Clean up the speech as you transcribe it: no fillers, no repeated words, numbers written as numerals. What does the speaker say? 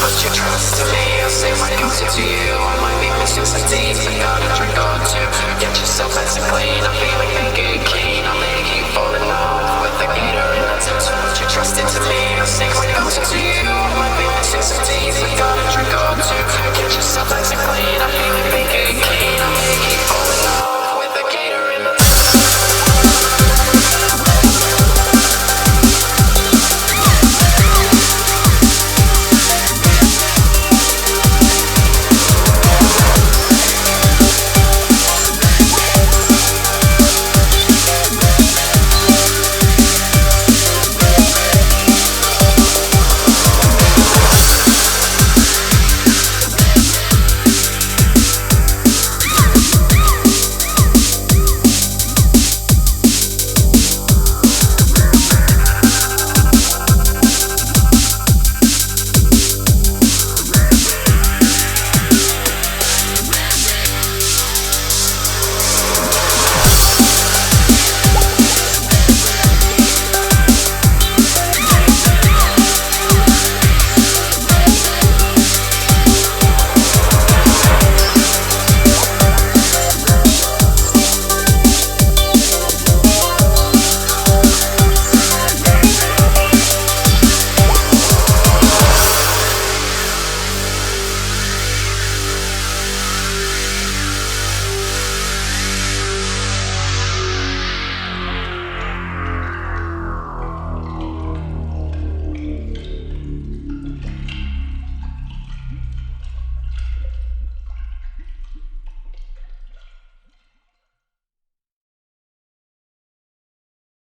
Put your trust in me, I'll say my answer to you. I might be missing some teeth, I gotta drink or two. Get yourself nice and clean, I'm feeling naked clean. I'll make you fall in love with a gator and a tattoo. Put your trust into me, I'll say my answer to you. I might be missing some teeth.